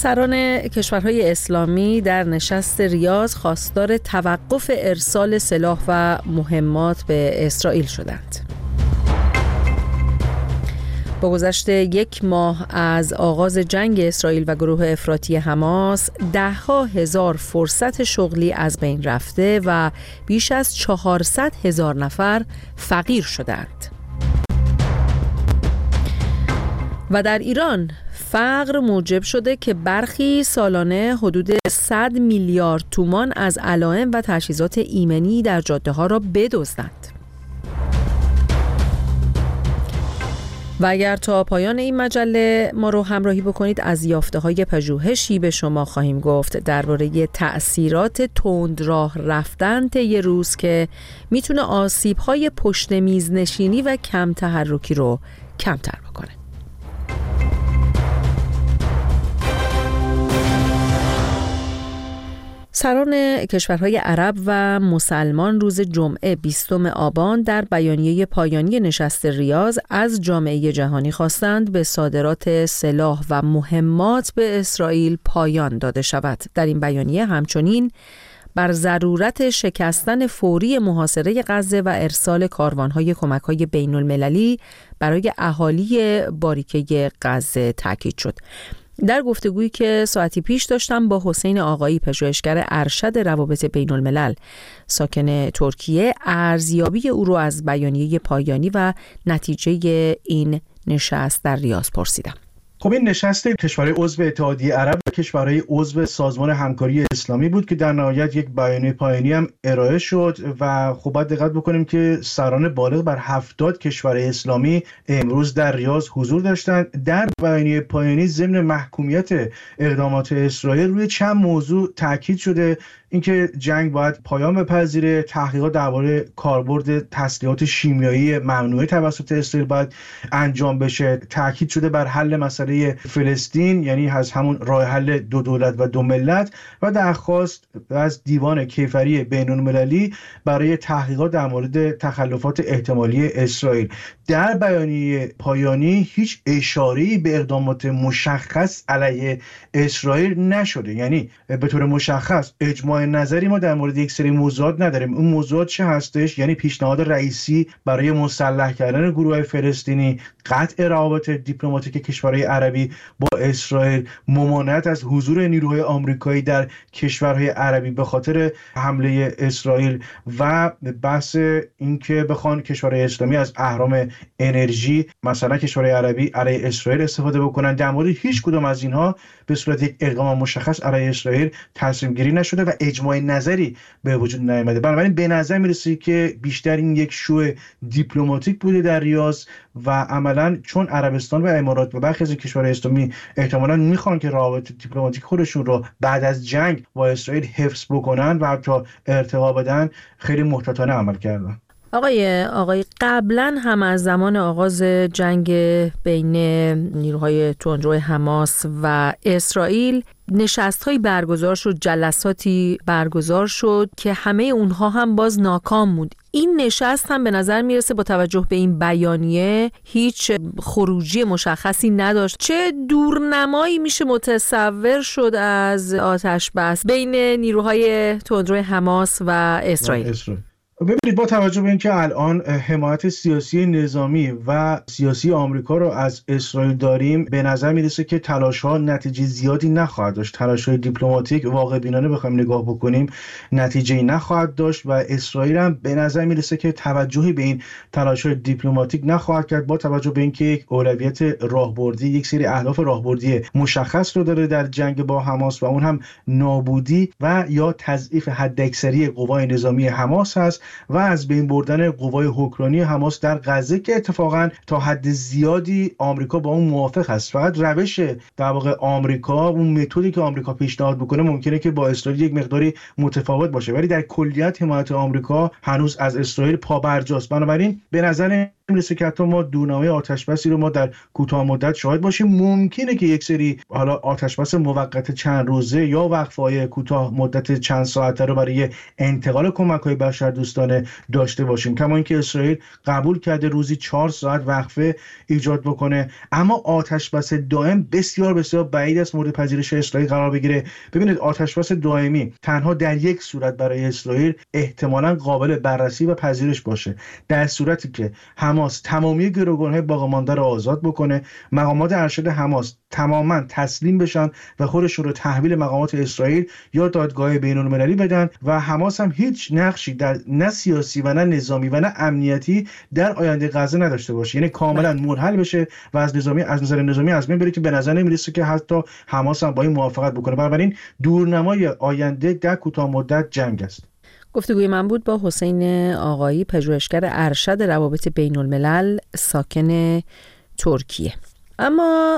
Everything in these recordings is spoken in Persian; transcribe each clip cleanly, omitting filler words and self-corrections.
سران کشورهای اسلامی در نشست ریاض خواستار توقف ارسال سلاح و مهمات به اسرائیل شدند. با گذشت 1 ماه از آغاز جنگ اسرائیل و گروه افراطی حماس، ده‌ها هزار فرصت شغلی از بین رفته و بیش از 400,000 نفر فقیر شدند. و در ایران فقر موجب شده که برخی سالانه حدود 100 میلیارد تومان از علائم و تجهیزات ایمنی در جاده‌ها را بدزدند. و اگر تا پایان این مجله ما رو همراهی بکنید، از یافته‌های پژوهشی به شما خواهیم گفت درباره تأثیرات تندراه رفتن طی روز که میتونه آسیب‌های پشت میز نشینی و کم تحرکی رو کمتر بکنه. سران کشورهای عرب و مسلمان روز جمعه 20 آبان در بیانیه پایانی نشست ریاض از جامعه جهانی خواستند به صادرات سلاح و مهمات به اسرائیل پایان داده شود. در این بیانیه همچنین بر ضرورت شکستن فوری محاصره غزه و ارسال کاروان‌های کمک‌های بین‌المللی برای اهالی باریکه غزه تاکید شد. در گفتگویی که ساعتی پیش داشتم با حسین آقایی، پژوهشگر ارشد روابط بین الملل ساکن ترکیه، ارزیابی او رو از بیانیه پایانی و نتیجه این نشست در ریاض پرسیدم. خب این نشست کشورهای عضو اتحادیه عرب و کشورهای عضو سازمان همکاری اسلامی بود که در نهایت یک بیانیه پایانی هم ارائه شد و خب باید دقت بکنیم که سران بالغ بر 70 کشور اسلامی امروز در ریاض حضور داشتند. در بیانیه پایانی ضمن محکومیت اقدامات اسرائیل روی چند موضوع تاکید شده. اینکه جنگ باید پایان بپذیره، تحقیقات درباره کاربرد تسلیحات شیمیایی ممنوعه توسط اسرائیل باید انجام بشه، تاکید شده بر حل مسئله فلسطین، یعنی از همون راه حل 2 دولت و 2 ملت، و درخواست از دیوان کیفری بین‌المللی برای تحقیقات در مورد تخلفات احتمالی اسرائیل. در بیانیه پایانی هیچ اشاره‌ای به اقدامات مشخص علیه اسرائیل نشده، یعنی به طور مشخص اجماع نظری ما در مورد یک سری موضوعات نداریم. اون موضوعات چه هستش؟ یعنی پیشنهاد رئیسی برای مسلح کردن گروه فلسطینی، قطع روابط دیپلماتیک کشورهای عربی با اسرائیل، ممانعت از حضور نیروهای آمریکایی در کشورهای عربی به خاطر حمله اسرائیل و بحث اینکه بخوان کشورهای اسلامی از اهرام انرژی مثلا کشورهای عربی علیه اسرائیل استفاده بکنن. در مورد هیچ کدوم از اینها به صورت یک اقدام مشخص علیه اسرائیل تصمیم گیری نشده و اجماع نظری به وجود نیامده. بنابراین به نظر میرسه که بیشتر این یک شو دیپلماتیک بوده در ریاض و عملاً چون عربستان و امارات و برخی از کشورهای اسلامی احتمالاً میخوان که روابط دیپلماتیک خودشون رو بعد از جنگ با اسرائیل حفظ بکنن و حتی ارتقا بدن، خیلی محتاطانه عمل کردن. آقای قبلا هم از زمان آغاز جنگ بین نیروهای تندرو حماس و اسرائیل نشست‌هایی برگزار شد، جلساتی برگزار شد که همه اونها هم باز ناکام بود. این نشست هم به نظر میرسه با توجه به این بیانیه هیچ خروجی مشخصی نداشت. چه دورنمایی میشه متصور شد از آتش بس بین نیروهای تندرو حماس و اسرائیل؟ ببینید، با توجه به اینکه الان حمایت سیاسی نظامی و سیاسی آمریکا رو از اسرائیل داریم، به نظر میرسه که تلاش‌ها نتیجه زیادی نخواهد داشت. تلاش‌های دیپلماتیک واقع بینانه بخوایم نگاه بکنیم نتیجه‌ای نخواهد داشت و اسرائیل هم به نظر میرسه که توجهی به این تلاش‌های دیپلماتیک نخواهد کرد، با توجه به اینکه یک اولویت راهبردی، یک سری اهداف راهبردی مشخص رو داره در جنگ با حماس و اون هم نابودی و یا تضعیف حداکثری قوای نظامی حماس هست و از بین بردن قوای حکمرانی حماس در غزه که اتفاقا تا حد زیادی آمریکا با اون موافق است. فقط روش در واقع آمریکا، اون متدی که آمریکا پیشنهاد بکنه ممکنه که با اسرائیل یک مقداری متفاوت باشه، ولی در کلیت حمایت آمریکا هنوز از اسرائیل پابرجاست. بنابراین به نظر میرسه که حتی ما دورنمای آتشبسی رو ما در کوتاه مدت شاهد باشیم. ممکنه که یک سری حالا آتشبس موقت چند روزه یا وقفه‌های کوتاه مدت چند ساعته رو برای انتقال کمک‌های بشردوستانه داشته باشیم، کما اینکه اسرائیل قبول کرده روزی 4 ساعت وقفه ایجاد بکنه. اما آتشبس دائم بسیار بسیار بعید است مورد پذیرش اسرائیل قرار بگیره. ببینید آتشبس دائمی تنها در یک صورت برای اسرائیل احتمالاً قابل بررسی و پذیرش باشه، در صورتی که حماس تمامی گروگان‌های باقی مانده را آزاد بکنه، مقامات ارشد حماس تماما تسلیم بشن و خودشون رو تحویل مقامات اسرائیل یا دادگاه بین‌المللی بدن و حماس هم هیچ نقشی در نه سیاسی و نه نظامی و نه امنیتی در آینده غزه نداشته باشه، یعنی کاملا منحل بشه و از نظر نظامی از بین بره، که به نظر نمیرسه که حتی حماس هم با این موافقت بکنه. بنابراین دورنمای آینده در کوتاه مدت جنگ است. گفتگوی من بود با حسین آقایی، پژوهشگر ارشد روابط بین الملل ساکن ترکیه. اما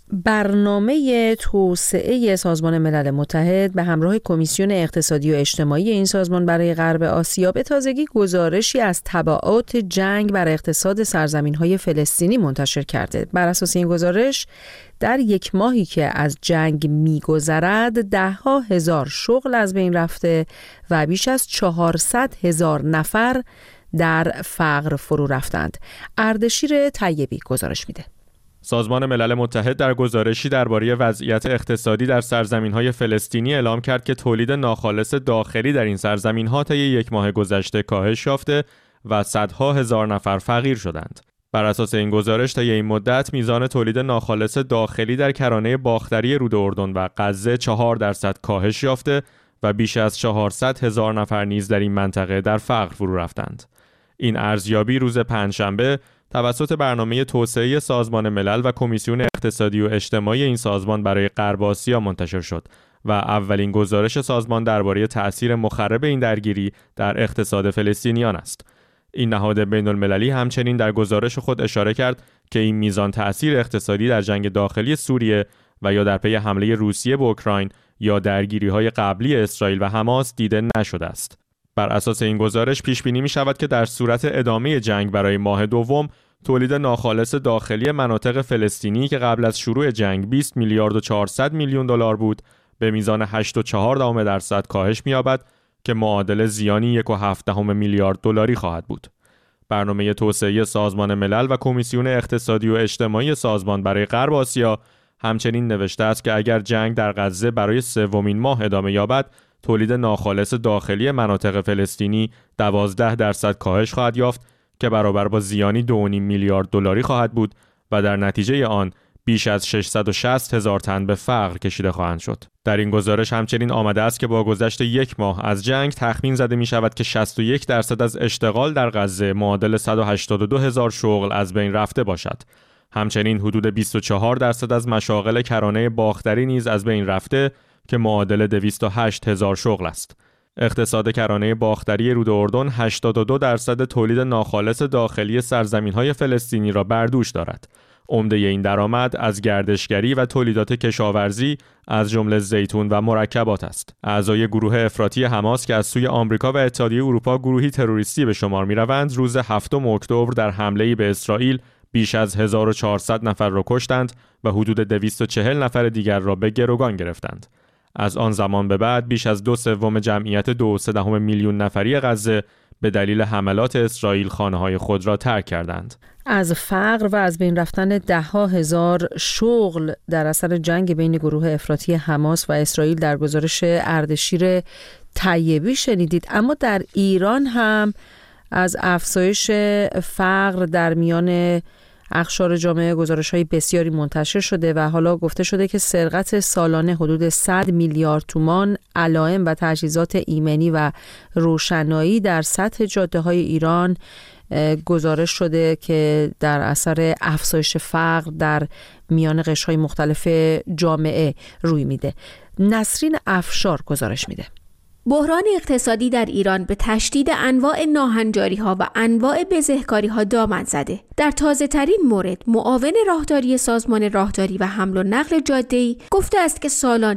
برنامه توسعه سازمان ملل متحد به همراه کمیسیون اقتصادی و اجتماعی این سازمان برای غرب آسیا به تازگی گزارشی از تبعات جنگ بر اقتصاد سرزمین‌های فلسطینی منتشر کرده. بر اساس این گزارش در یک ماهی که از جنگ می‌گذرد 10,000 شغل از بین رفته و بیش از 400,000 نفر در فقر فرو رفتند. اردشیر طیبی گزارش میده. سازمان ملل متحد در گزارشی درباره وضعیت اقتصادی در سرزمین‌های فلسطینی اعلام کرد که تولید ناخالص داخلی در این سرزمین‌ها طی یک ماه گذشته کاهش یافته و صدها هزار نفر فقیر شدند. بر اساس این گزارش طی این مدت میزان تولید ناخالص داخلی در کرانه باختری رود اردن و غزه 4% کاهش یافته و بیش از 400,000 نفر نیز در این منطقه در فقر فرو رفتند. این ارزیابی روز پنجشنبه توسط برنامه توسعه سازمان ملل و کمیسیون اقتصادی و اجتماعی این سازمان برای غرب آسیا منتشر شد و اولین گزارش سازمان درباره تأثیر مخرب این درگیری در اقتصاد فلسطینیان است. این نهاد بین‌المللی همچنین در گزارش خود اشاره کرد که این میزان تأثیر اقتصادی در جنگ داخلی سوریه و یا در پی حمله روسیه به اوکراین یا درگیری‌های قبلی اسرائیل و حماس دیده نشده است. بر اساس این گزارش پیش بینی می شود که در صورت ادامه جنگ برای ماه دوم تولید ناخالص داخلی مناطق فلسطینی که قبل از شروع جنگ 20 میلیارد و 400 میلیون دلار بود به میزان 8.4% کاهش می‌یابد که معادل زیانی 1.7 میلیارد دلاری خواهد بود. برنامه توسعه سازمان ملل و کمیسیون اقتصادی و اجتماعی سازمان برای غرب آسیا همچنین نوشته است که اگر جنگ در غزه برای سومین ماه ادامه یابد تولید ناخالص داخلی مناطق فلسطینی 12% کاهش خواهد یافت که برابر با زیانی 2.5 میلیارد دلاری خواهد بود و در نتیجه آن بیش از 660,000 تن به فقر کشیده خواهند شد. در این گزارش همچنین آمده است که با گذشت یک ماه از جنگ تخمین زده می شود که 61% از اشتغال در غزه معادل 182,000 شغل از بین رفته باشد. همچنین حدود 24% از مشاغل کرانه باختری نیز از بین رفته که معادل 208,000 شغل است. اقتصاد کرانه باختری رود اردن 82% تولید ناخالص داخلی سرزمین‌های فلسطینی را بر دوش دارد. عمده این درآمد از گردشگری و تولیدات کشاورزی از جمله زیتون و مرکبات است. اعضای گروه افراطی حماس که از سوی آمریکا و اتحادیه اروپا گروهی تروریستی به شمار می‌روند، روز 7 اکتبر در حمله‌ای به اسرائیل بیش از 1400 نفر را کشتند و حدود 240 نفر دیگر را به گروگان گرفتند. از آن زمان به بعد بیش از 2/3 جمعیت 2.3 میلیون نفری غزه به دلیل حملات اسرائیل خانه‌های خود را ترک کردند. از فقر و از بین رفتن 10,000 شغل در اثر جنگ بین گروه افراطی حماس و اسرائیل در گزارش اردشیر طیبی شنیدید. اما در ایران هم از افزایش فقر در میان اقشار جامعه گزارش‌های بسیاری منتشر شده و حالا گفته شده که سرقت سالانه حدود 100 میلیارد تومان علائم و تجهیزات ایمنی و روشنایی در سطح جاده‌های ایران گزارش شده که در اثر افزایش فقر در میان قشرهای مختلف جامعه روی میده. نسرین افشار گزارش میده. بحران اقتصادی در ایران به تشدید انواع ناهنجاری‌ها و انواع بزهکاری‌ها دامن زده. در تازه‌ترین مورد، معاون راهداری سازمان راهداری و حمل و نقل جاده‌ای گفته است که سالانه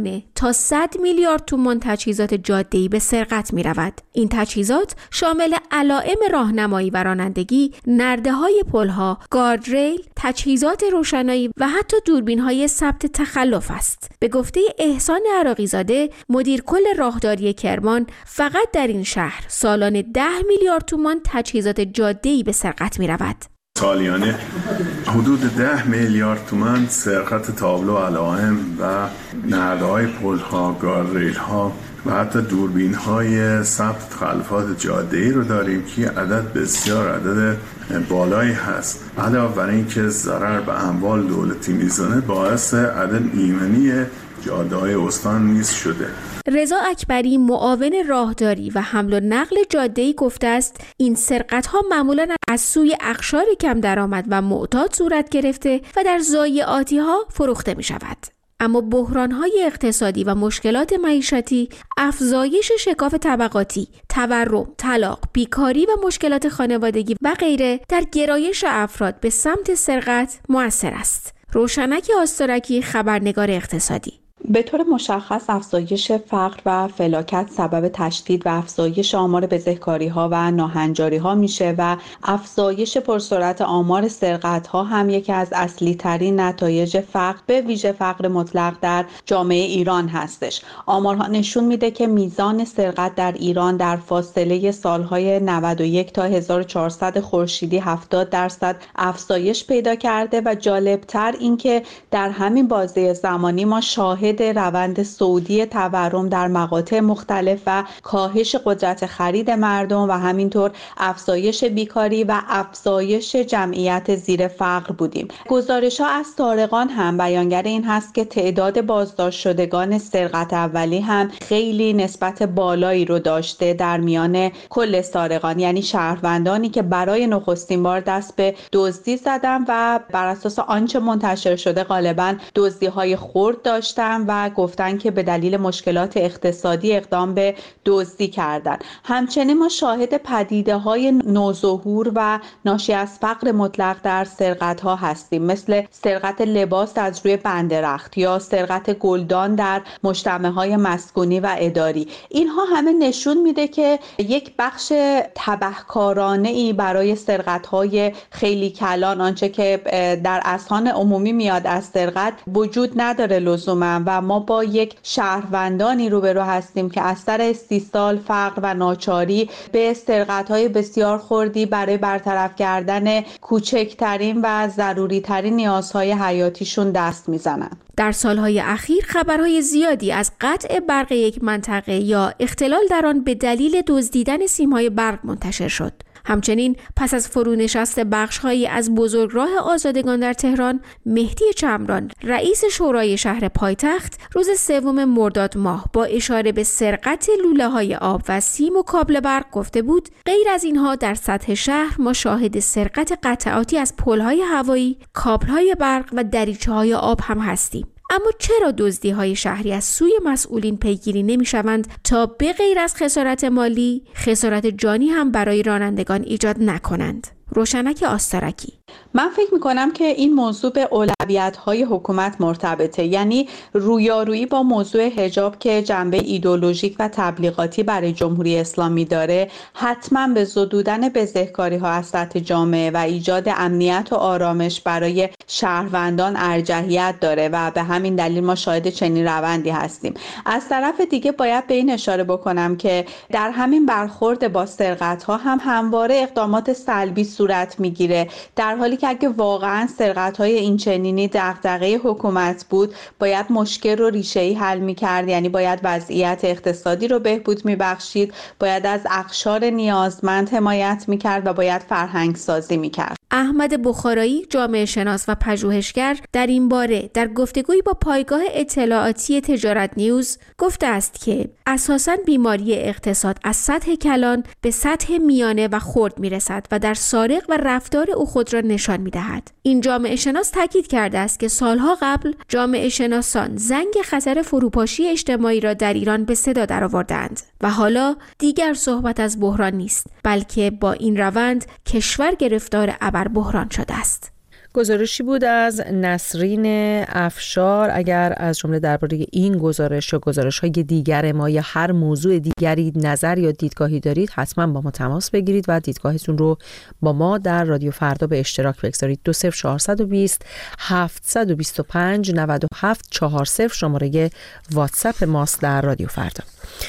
تا 100 میلیارد تومان تجهیزات جاده‌ای به سرقت می‌رود. این تجهیزات شامل علائم راهنمایی و رانندگی، نرده‌های پل‌ها، گاردریل، تجهیزات روشنایی و حتی دوربین‌های ثبت تخلف است. به گفته احسان عراقی‌زاده، مدیر کل راهداری کرمان، فقط در این شهر سالانه 10 میلیارد تومان تجهیزات جاده‌ای به سرقت می‌رود. سالیانه حدود 10 میلیارد تومان سرقت تابلو علائم و نرده‌های پل‌ها، گاردریل‌ها و حتی دوربین‌های ثبت تخلفات جاده‌ای رو داریم که عدد بسیار عدد بالایی هست. علاوه بر اینکه ضرر به اموال دولتی میزنه، باعث عدم ایمنی جاده‌های استان نیز شده. رضا اکبری معاون راهداری و حمل و نقل جاده‌ای گفته است این سرقت‌ها معمولاً از سوی اقشار کم درآمد و معتاد صورت گرفته و در ضایعاتی‌ها فروخته می‌شود. اما بحران‌های اقتصادی و مشکلات معیشتی، افزایش شکاف طبقاتی، تورم، طلاق، بیکاری و مشکلات خانوادگی و غیره در گرایش افراد به سمت سرقت مؤثر است. روشنک آسترکی، خبرنگار اقتصادی: به طور مشخص افزایش فقر و فلاکت سبب تشدید و افزایش آمار بزهکاری‌ها و ناهنجاری‌ها میشه و افزایش پرسرعت آمار سرقت‌ها هم یکی از اصلی‌ترین نتایج فقر، به ویژه فقر مطلق در جامعه ایران هستش. آمارها نشون میده که میزان سرقت در ایران در فاصله سالهای 91 تا 1400 خورشیدی 70% افزایش پیدا کرده و جالبتر این که در همین بازه زمانی ما شاهد روند صعودی تورم در مقاطع مختلف و کاهش قدرت خرید مردم و همینطور افزایش بیکاری و افزایش جمعیت زیر فقر بودیم. گزارش‌ها از سارقان هم بیانگر این هست که تعداد بازداشت شدگان سرقت اولی هم خیلی نسبت بالایی رو داشته در میان کل سارقان، یعنی شهروندانی که برای نخستین بار دست به دزدی زدن و بر اساس آنچه منتشر شده غالباً دزدی‌های خرد داشتن و گفتن که به دلیل مشکلات اقتصادی اقدام به دزدی کردن. همچنین ما شاهد پدیده‌های نوظهور و ناشی از فقر مطلق در سرقت‌ها هستیم، مثل سرقت لباس از روی بندرخت یا سرقت گلدان در مجتمع‌های مسکونی و اداری. اینها همه نشون میده که یک بخش تبهکارانه‌ای برای سرقت‌های خیلی کلان، آنچه که در اذهان عمومی میاد از سرقت، وجود نداره لزوما و ما با یک شهروندانی روبرو هستیم که از سر استیصال، فقر و ناچاری به سرقت‌های بسیار خردی برای برطرف کردن کوچکترین و ضروری‌ترین نیازهای حیاتیشون دست میزنن. در سالهای اخیر خبرهای زیادی از قطع برق یک منطقه یا اختلال در آن به دلیل دزدیدن سیم‌های برق منتشر شد. همچنین پس از فرونشست بخش‌هایی از بزرگراه آزادگان در تهران، مهدی چمران، رئیس شورای شهر پایتخت، روز 3 مرداد ماه با اشاره به سرقت لوله‌های آب و سیم و کابل برق گفته بود غیر از اینها در سطح شهر ما شاهد سرقت قطعاتی از پل‌های هوایی، کابل‌های برق و دریچه‌های آب هم هستیم. اما چرا دزدی‌های شهری از سوی مسئولین پیگیری نمی‌شوند تا به غیر از خسارت مالی، خسارت جانی هم برای رانندگان ایجاد نکنند؟ روشنک آسترکی: من فکر میکنم که این موضوع به اولویت‌های حکومت مرتبطه، یعنی رویارویی با موضوع حجاب که جنبه ایدئولوژیک و تبلیغاتی برای جمهوری اسلامی داره، حتما به زدودن بزهکاری‌ها از سطح جامعه و ایجاد امنیت و آرامش برای شهروندان ارجحیت داره و به همین دلیل ما شاهد چنین روندی هستیم. از طرف دیگه باید به این اشاره بکنم که در همین برخورد با سرقت‌ها هم همواره اقدامات سلبی صورت میگیره، در حالی که اگه واقعا سرقت‌های این چنینی دغدغه حکومت بود باید مشکل رو ریشه‌ای حل می‌کرد، یعنی باید وضعیت اقتصادی رو بهبود می‌بخشید، باید از اقشار نیازمند حمایت می‌کرد و باید فرهنگ سازی می‌کرد. احمد بخارایی، جامعه شناس و پژوهشگر، در این باره در گفتگویی با پایگاه اطلاعاتی تجارت نیوز گفته است که اساساً بیماری اقتصاد از سطح کلان به سطح میانه و خرد میرسد و در سارق و رفتار او خود را نشان میدهد. این جامعه شناس تاکید کرده است که سالها قبل جامعه شناسان زنگ خطر فروپاشی اجتماعی را در ایران به صدا درآوردند و حالا دیگر صحبت از بحران نیست، بلکه با این روند کشور گرفتار ابر بحران شده است. گزارشی بود از نسرین افشار. اگر از جمله درباره این گزارش یا گزارش‌های دیگر ما یا هر موضوع دیگری نظر یا دیدگاهی دارید، حتما با ما تماس بگیرید و دیدگاهتون رو با ما در رادیو فردا به اشتراک بگذارید. 20420 725 97 40 شماره واتساپ ماست در رادیو فردا.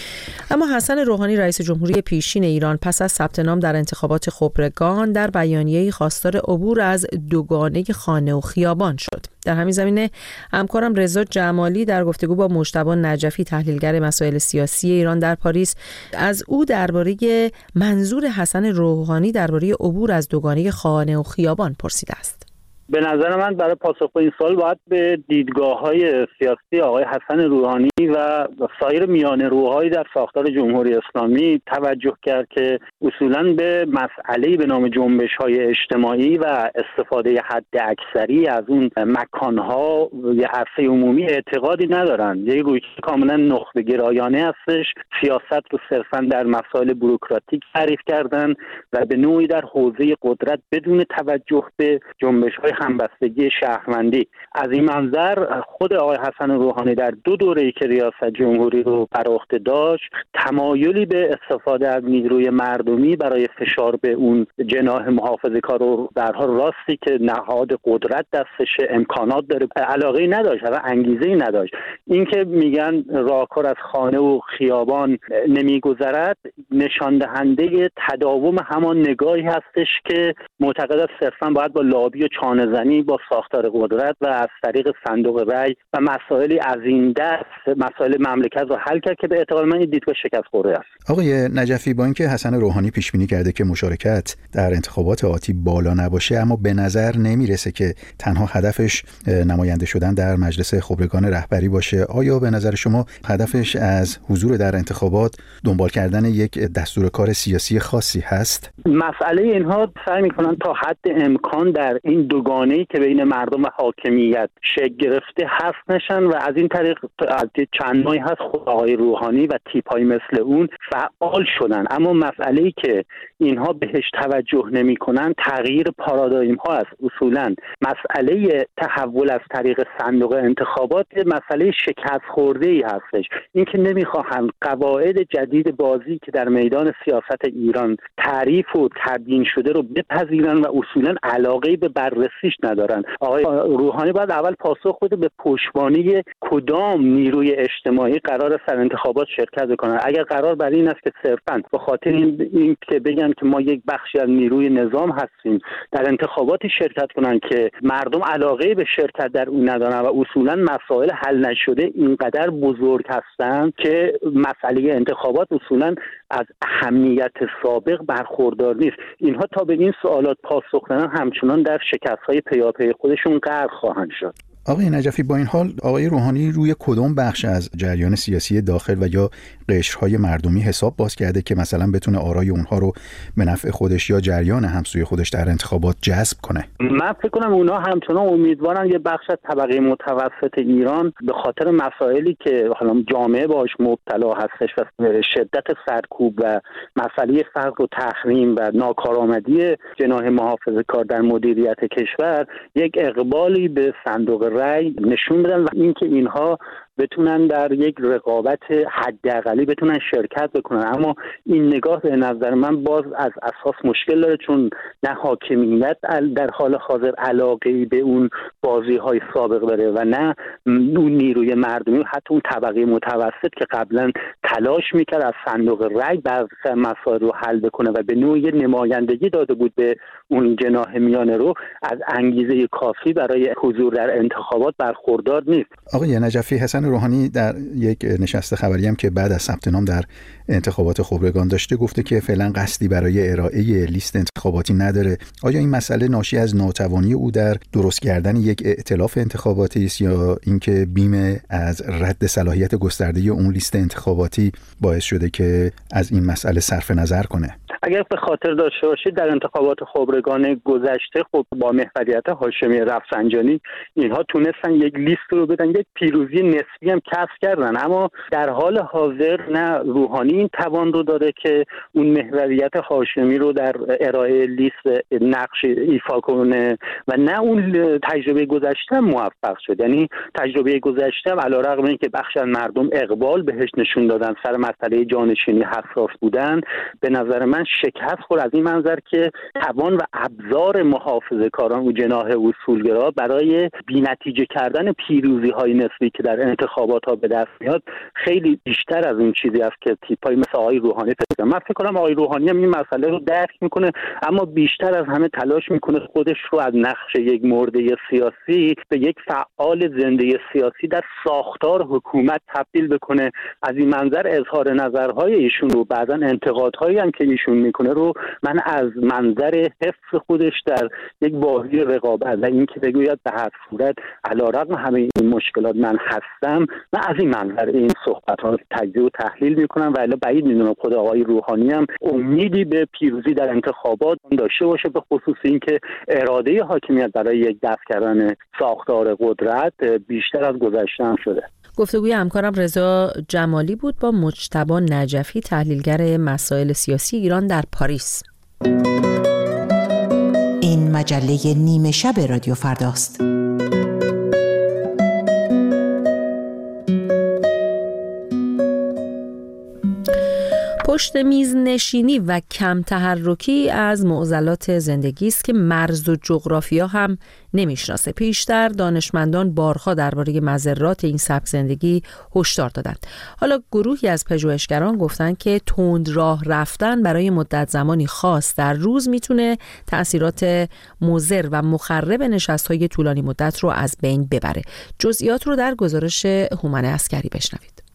اما حسن روحانی رئیس جمهوری پیشین ایران پس از ثبت نام در انتخابات خبرگان در بیانیه‌ای خواستار عبور از دوگانه خانه و خیابان شد. در همین زمینه همکارم رضا جمالی در گفتگو با مجتبی نجفی تحلیلگر مسائل سیاسی ایران در پاریس از او درباره منظور حسن روحانی درباره عبور از دوگانه خانه و خیابان پرسیده است. به نظر من برای پاسخ به این سوال باید به دیدگاه‌های سیاسی آقای حسن روحانی و سایر میانه‌روهایی در ساختار جمهوری اسلامی توجه کرد که اصولاً به مسئله‌ای به نام جنبش‌های اجتماعی و استفاده حد اکثری از اون مکان‌ها یا عرصه عمومی اعتقادی ندارند. یک رویکرد کاملاً نخبه‌گرایانه هستش، سیاست رو صرفاً در مسائل بوروکراتیک تعریف کردن و به نوعی در حوزه قدرت بدون توجه به جنبش‌های همبستگی شهروندی. از این منظر خود آقای حسن روحانی در دو دوره‌ای که ریاست جمهوری رو بر عهده داشت تمایلی به استفاده از نیروی مردمی برای فشار به اون جناح محافظه‌کار رو در حال راستی که نهاد قدرت دستش امکانات داره علاقه‌ای نداشت و انگیزه‌ای نداشت. این که میگن راهکار از خانه و خیابان نمیگذرد نشان دهنده تداوم همان نگاهی هستش که معتقد است صرفاً باید با لابی و چانه‌زنی با ساختار قدرت و از طریق صندوق رأی و مسائلی از این دست مسائل مملکت رو حل کرد که به اعتقاد من این دیدگاه شکست خورده است. آقای نجفی، با اینکه حسن روحانی پیش بینی کرده که مشارکت در انتخابات آتی بالا نباشه، اما به نظر نمیرسه که تنها هدفش نماینده شدن در مجلس خبرگان رهبری باشه. آیا به نظر شما هدفش از حضور در انتخابات دنبال کردن یک دستور کار سیاسی خاصی هست؟ مسئله اینها سعی میکنن تا حد امکان در این دوگانه‌ای که بین مردم و حاکمیت شکل گرفته حذف نشن و از این طریق چند ماهی هست خود آقای روحانی و تیپ‌های مثل اون فعال شدن. اما مسئله‌ای که اینها بهش توجه نمی‌کنن تغییر پارادایم ها است. اصولاً مسئله تحول از طریق صندوق انتخابات مسئله شکست خورده‌ای هستش. اینکه نمی‌خواهند قواعد جدید بازی که در میدان سیاست ایران تعریف و تبیین شده رو بپذیرن و اصولاً علاقه به بررسیش ندارن. آقای روحانی باید اول پاسخ بده به پشتوانه کدام نیروی اجتماعی قرار در انتخابات شرکت کنن. اگر قرار بر این است که صرفاً به خاطر این که بگن که ما یک بخشی از نیروی نظام هستیم در انتخاباتی شرکت کنن که مردم علاقه به شرکت در اون ندارن و اصولاً مسائل حل نشده اینقدر بزرگ هستند که مسئله انتخابات اصولاً از اهمیت سابق برخوردار نیست. اینها تا به این سوالات پاسخ ندن همچنان در شکست‌های پیاپی خودشون غرق خواهند شد. آقای نجفی، با این حال آقای روحانی روی کدام بخش از جریان سیاسی داخل و یا قشرهای مردمی حساب باز کرده که مثلا بتونه آرای اونها رو به نفع خودش یا جریان همسوی خودش در انتخابات جذب کنه؟ من فکر کنم اونها همچنان امیدوارن یه بخش از طبقه متوسط ایران به خاطر مسائلی که حالا جامعه باهاش مبتلا هستش و شدت سرکوب و مسئله فقر و تحریم و ناکارآمدی جناح محافظه‌کار در مدیریت کشور یک اقبالی به صندوق رأی نشون بدن و اینکه اینها بتونن در یک رقابت حداقلی بتونن شرکت بکنن. اما این نگاه به نظر من باز از اساس مشکل داره، چون نه حاکمیت در حال حاضر علاقه‌ای به اون بازی‌های سابق داره و نه اون نیروی مردمی و حتی اون طبقه متوسط که قبلا تلاش میکرد از صندوق رأی بعضی مسائل رو حل بکنه و به نوعی نمایندگی داده بود به اون جناح میانه رو، از انگیزه کافی برای حضور در انتخابات برخوردار نیست. آقای نجفی، حسن روحانی در یک نشست خبری هم که بعد از ثبت نام در انتخابات خبرگان داشته گفته که فعلا قصدی برای ارائه لیست انتخاباتی نداره. آیا این مسئله ناشی از ناتوانی او در درست کردن یک ائتلاف انتخاباتی است یا اینکه بیم از رد صلاحیت گسترده اون لیست انتخاباتی باعث شده که از این مسئله صرف نظر کنه؟ اگر به خاطر داشته باشید در انتخابات خبرگان گذشته خب با محوریت هاشمی رفسنجانی اینها تونستن یک لیست رو بدن، یک پیروزی نسبی هم کسب کردن، اما در حال حاضر نه روحانی این توان رو داره که اون محوریت هاشمی رو در ارائه لیست نقش ایفا کنه و نه اون تجربه گذشته موفق شد. یعنی تجربه گذشته علیرغم اینکه بخش از مردم اقبال بهش نشون دادن، سر مسئله جانشینی حساس بودن، به نظر من شکست خورد از این منظر که توان و ابزار محافظه‌کاران و جناح اصولگرا برای بی‌نتیجه کردن پیروزی‌های نسبی که در انتخابات ها به دست میاد خیلی بیشتر از اون چیزی است که تیپ‌های مثل آقای روحانی فکر من فکر کنم آقای روحانی هم این مسئله رو درک میکنه، اما بیشتر از همه تلاش میکنه خودش رو از نقش یک مرده سیاسی به یک فعال زنده سیاسی در ساختار حکومت تبدیل بکنه. از این منظر اظهار نظرهای ایشون رو بعضا انتقادهایی هم که ایشون میکنه رو من از منظر حفظ خودش در یک بازی رقابت و اینکه بگوید به هر صورت علیرغم همه این مشکلات من هستم، من از این منظر این صحبت‌ها رو تجزیه و تحلیل میکنم و الا بعید میدونم خود آقای روحانی هم امیدی به پیروزی در انتخابات داشته باشه، به خصوص اینکه اراده حاکمیت برای یک دفع کردن ساختار قدرت بیشتر از گذشته هم شده. گفتگوی همکارم رضا جمالی بود با مجتبی نجفی، تحلیلگر مسائل سیاسی ایران در پاریس. این مجله نیمه شب رادیو فرداست. پشت میز نشینی و کم تحرکی از معضلات زندگی است که مرز و جغرافیا هم نمیشناسه. پیشتر دانشمندان بارها درباره مضرات این سبک زندگی هشدار دادند. حالا گروهی از پژوهشگران گفتن که تند راه رفتن برای مدت زمانی خاص در روز میتونه تأثیرات مضر و مخرب نشست‌های طولانی مدت رو از بین ببره. جزئیات رو در گزارش هومن عسکری بشنوید.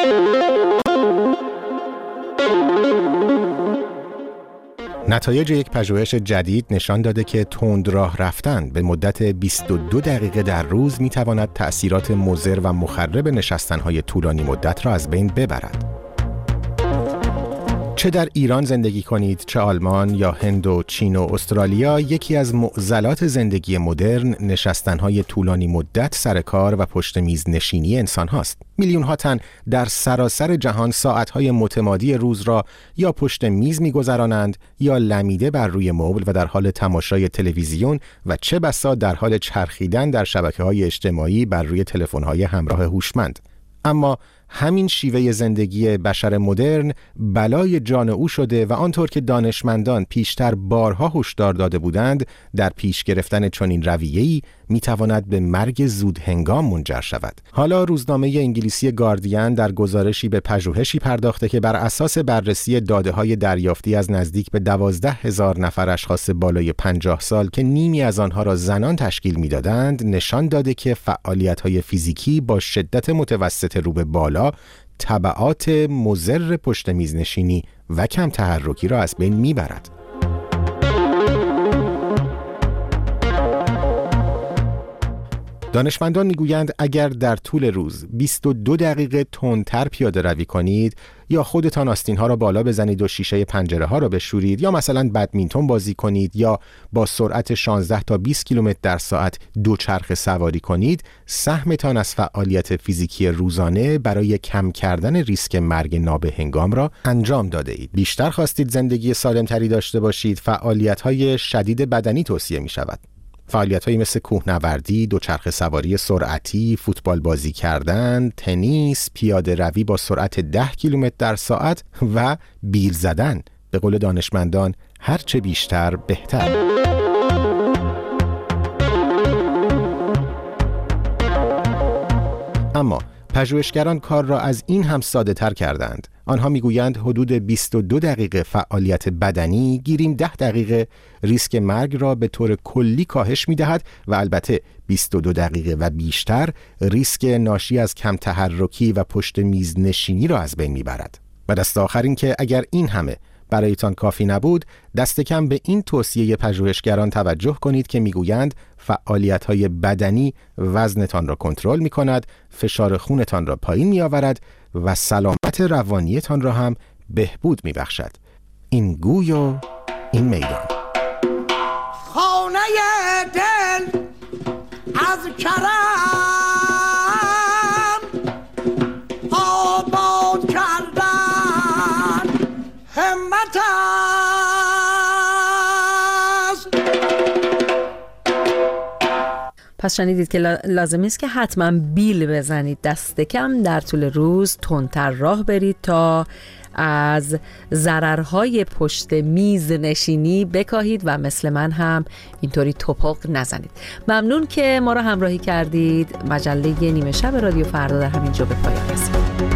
نتایج یک پژوهش جدید نشان داده که تند راه رفتن به مدت 22 دقیقه در روز میتواند تأثیرات مضر و مخرب نشستن‌های طولانی مدت را از بین ببرد. چه در ایران زندگی کنید، چه آلمان یا هند و چین و استرالیا، یکی از معضلات زندگی مدرن نشستن‌های طولانی مدت سر کار و پشت میز نشینی انسان هاست. میلیون‌ها تن در سراسر جهان ساعت‌های متمادی روز را یا پشت میز می‌گذرانند یا لمیده بر روی مبل و در حال تماشای تلویزیون و چه بسا در حال چرخیدن در شبکه‌های اجتماعی بر روی تلفن‌های همراه هوشمند. اما همین شیوه زندگی بشر مدرن بلای جان او شده و آنطور که دانشمندان پیشتر بارها هشدار داده بودند، در پیش گرفتن چنین رویه‌ای میتواند به مرگ زود هنگام منجر شود. حالا روزنامه انگلیسی گاردین در گزارشی به پژوهشی پرداخته که بر اساس بررسی داده‌های دریافتی از نزدیک به 12,000 نفر اشخاص بالای 50 سال که نیمی از آنها را زنان تشکیل میدادند، نشان داده که فعالیت‌های فیزیکی با شدت متوسط رو به بالا تبعات مضر پشت میز نشینی و کم تحرکی را از بین میبرد. دانشمندان میگویند اگر در طول روز 22 دقیقه تندتر پیاده روی کنید یا خودتان آستین‌ها را بالا بزنید و شیشه پنجره‌ها را بشورید یا مثلا بدمینتون بازی کنید یا با سرعت 16 تا 20 کیلومتر در ساعت دوچرخه سواری کنید، سهمتان از فعالیت فیزیکی روزانه برای کم کردن ریسک مرگ نابهنگام را انجام داده اید. بیشتر خواستید زندگی سالمتری داشته باشید، فعالیت‌های شدید بدنی توصیه می‌شود. فعالیت‌هایی مثل کوهنوردی، دوچرخه سواری سرعتی، فوتبال بازی کردن، تنیس، پیاده روی با سرعت 10 کیلومتر در ساعت و بیل زدن. به قول دانشمندان هرچه بیشتر بهتر. اما پژوهشگران کار را از این هم ساده تر کردند. آنها میگویند حدود 22 دقیقه فعالیت بدنی گیریم 10 دقیقه ریسک مرگ را به طور کلی کاهش میدهد و البته 22 دقیقه و بیشتر ریسک ناشی از کم تحرکی و پشت میز نشینی را از بین میبرد. و دست آخر این که اگر این همه برایتان کافی نبود، دست کم به این توصیه پژوهشگران توجه کنید که میگویند فعالیت‌های بدنی وزنتان را کنترل می‌کند، فشار خونتان را پایین می‌آورد و سلامت روانیتان را هم بهبود می‌بخشد. این گوی و این میدان. خانه دل از کرم آباد کردن همت است. پس شنیدید که لازم است که حتما بیل بزنید، دست کم در طول روز تندتر راه برید تا از ضررهای پشت میز نشینی بکاهید و مثل من هم اینطوری توپق نزنید. ممنون که ما را همراهی کردید. مجله نیمه شب رادیو فردا در همین جا به پایان رسید.